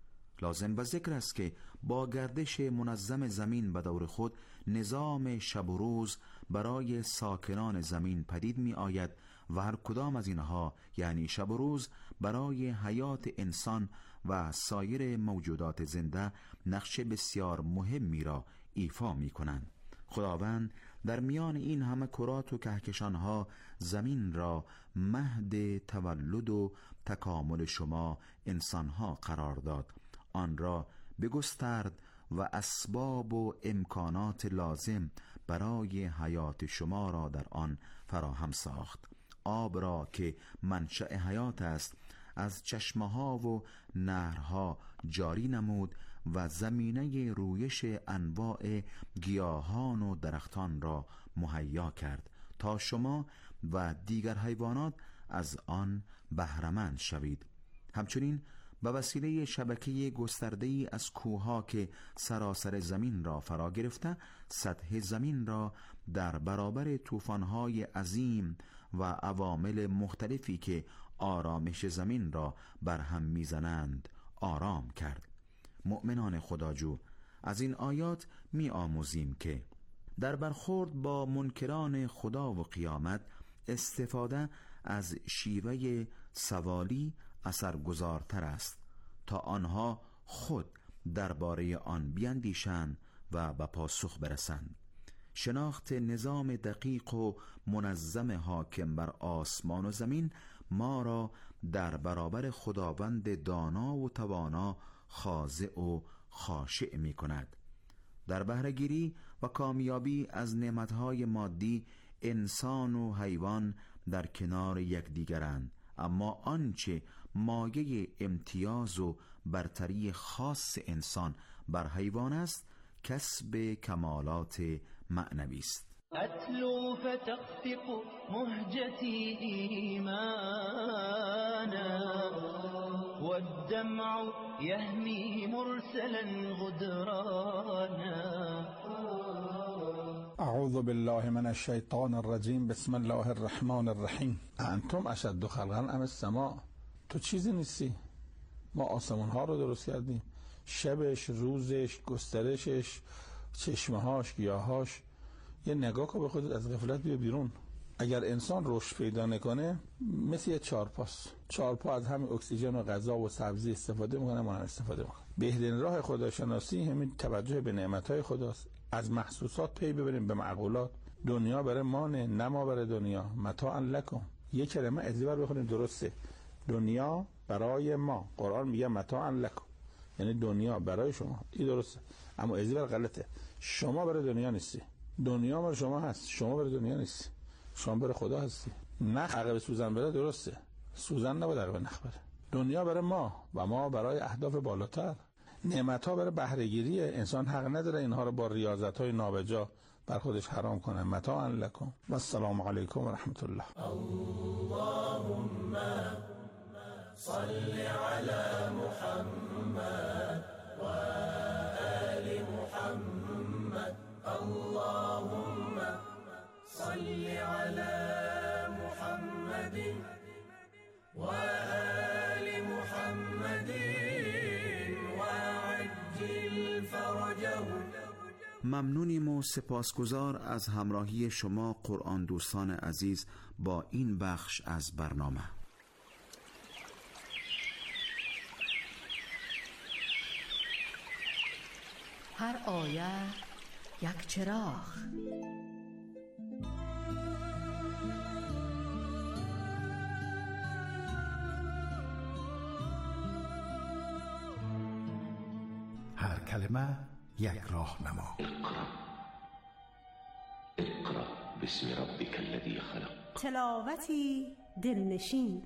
لازم و ذکر است که با گردش منظم زمین به دور خود نظام شب و روز برای ساکنان زمین پدید می آید و هر کدام از اینها یعنی شب و روز برای حیات انسان و سایر موجودات زنده نقش بسیار مهمی را ایفا می کنند. خداوند در میان این همه کرات و کهکشانها زمین را مهد تولد و تکامل شما انسانها قرار داد، آن را بگسترد و اسباب و امکانات لازم برای حیات شما را در آن فراهم ساخت. آب را که منشأ حیات است از چشمه‌ها و نهرها جاری نمود و زمینه رویش انواع گیاهان و درختان را مهیا کرد تا شما و دیگر حیوانات از آن بهره‌مند شوید. همچنین به وسیله شبکه گسترده‌ای از کوه‌ها که سراسر زمین را فرا گرفته، سطح زمین را در برابر طوفان‌های عظیم و عوامل مختلفی که آرامش زمین را برهم می‌زنند آرام کرد. مؤمنان خداجو، از این آیات می‌آموزیم که در برخورد با منکران خدا و قیامت استفاده از شیوه سوالی اثرگذارتر است تا آنها خود درباره آن بیندیشند و به پاسخ برسند. شناخت نظام دقیق و منظم حاکم بر آسمان و زمین ما را در برابر خداوند دانا و توانا خاضع و خاشع می کند. در بهره‌گیری و کامیابی از نعمتهای مادی انسان و حیوان در کنار یکدیگرند، اما آنچه مایه امتیاز و برتری خاص انسان بر حیوان است کسب کمالات معنوی است. أتلو فتخفق مهجتي إيمانا والدمع يهمي مرسلا غدرانا. اعوذ بالله من الشیطان الرجیم. بسم الله الرحمن الرحیم. انتم اشد خلقا ام السماء. تو چیزی نیستی، ما آسمان ها رو درست کردیم، شبش، روزش، گسترشش، چشمه هاش، گیاهاش. یه نگاه که به خودت از غفلت بیا بیرون. اگر انسان رشد پیدا نکنه مثل یه چارپا از همین اکسیژن و غذا و سبزی استفاده میکنه، ما هم استفاده میکنه. بهترین راه خداشناسی همین توجه به نعمتهای خداست. از محسوسات پی ببریم به معقولات. دنیا برای ما نه ما برای دنیا. متاعا لکم. یه کلمه ادلیور بخونیم درسته. دنیا برای ما. قرآن میگه متاعا لکم، یعنی دنیا برای شما. این درسته، اما ادلیور غلطه. شما برای دنیا نیستی، دنیا برای شما هست. شما برای دنیا نیستی، شما برای خدا هستی. نخ عقب سوزن بره درسته، سوزن نباید عقب نخ بره. دنیا برای ما و ما برای اهداف بالاتر. نعمت‌ها برای بهره‌گیری انسان. حق نداره اینها رو با ریاضت‌های نابجا بر خودش حرام کنه. متاعا لکم و السلام علیکم و رحمت الله. اللهم صل على محمد و آل ممنونیم و سپاسگزار از همراهی شما قرآن دوستان عزیز با این بخش از برنامه. هر آیه یک چراغ. هر کلمه یک راهنما. اقرأ باسم ربک الذی خلق. تلاوتی دلنشین.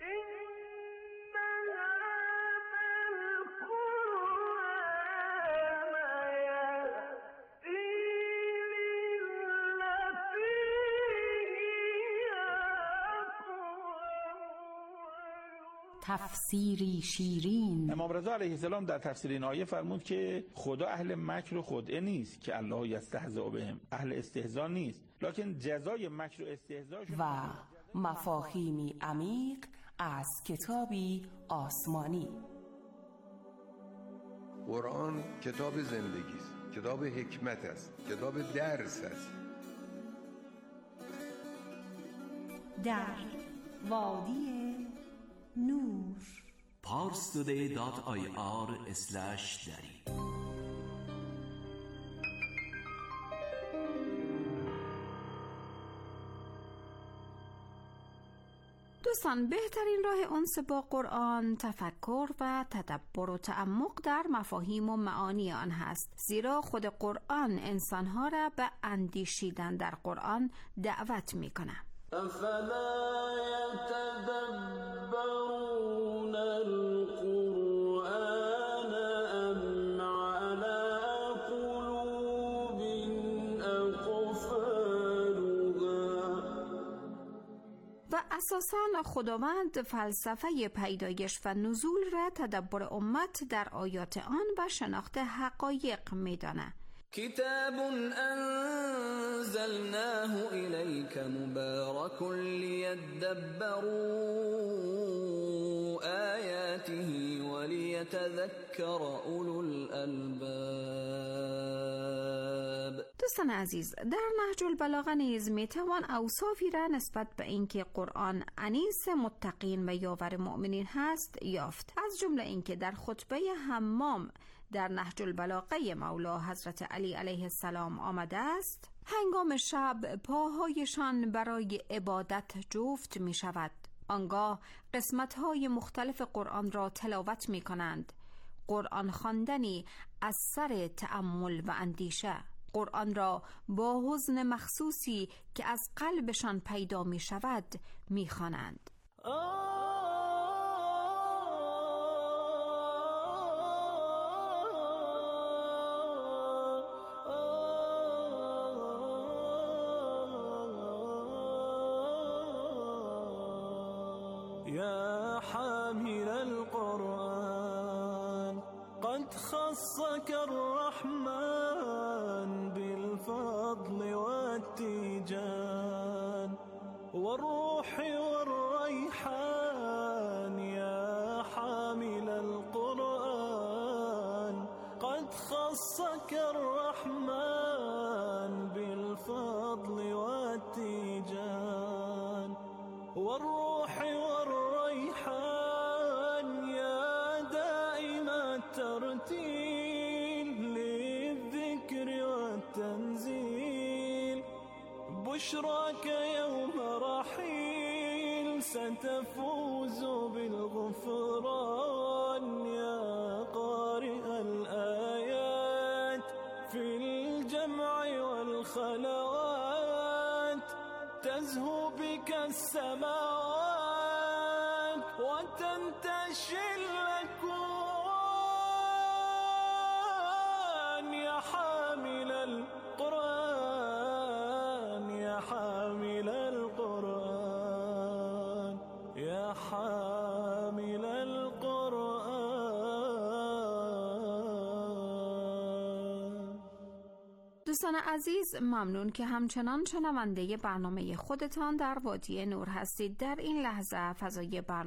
تفسیری شیرین. امام رضا علیه السلام در تفسیر این آیه فرمود که خدا اهل مکر و خدعه نیست که الله یستهزئ بهم، اهل استهزا نیست، لکن جزای مکر و استهزاشون و مفاهیمی عمیق از کتابی آسمانی. قرآن کتاب زندگی است، کتاب حکمت است، کتاب درس است. در وادی نور. parstoday.ir/dari. دوستان، بهترین راه انس با قرآن تفکر و تدبر و تعمق در مفاهیم و معانی آن هست، زیرا خود قرآن انسانها را به اندیشیدن در قرآن دعوت می کند. افلا یتدبرون القرآن ام على قلوب اقفالها. و اساساً خداوند فلسفه پیدایش و نزول را تدبر امت در آیات آن و شناخت حقایق می داند. کتاب انزلناه الیک مبارک لیدبروا آیاته ولیتذکر اولو الالباب. دوستان عزیز، در نهج البلاغه نیز میتوان اوصافی را نسبت به اینکه قرآن انیس متقین و یاور مؤمنین هست یافت، از جمله اینکه در خطبه حمام در نهج البلاغه مولا حضرت علی علیه السلام آمده است: هنگام شب پاهایشان برای عبادت جفت می شود، آنگاه قسمت‌های مختلف قرآن را تلاوت می کنند. قرآن خواندنی از سر تأمل و اندیشه، قرآن را با حزن مخصوصی که از قلبشان پیدا می شود می خوانند. يا حامل القرآن قد خصك الرحمن بالفضل والتيجان والروح والريحان. يا حامل القرآن قد خصك الرحمن بالفضل والتيجان والروح والريحان. يا دائم الترتيل للذكر والتنزيل، بشراك يوم رحيل ستفوز بالغفران. يا قارئ الآيات في الجمع والخلوات، تزهو بك السماوات وتنتشي الأكوان. يا حامل القرآن يا حامل القرآن يا حامل القرآن. دوستان عزیز، ممنون که همچنان شنونده برنامه خودتان در وادی نور هستید. در این لحظه فضای برنامه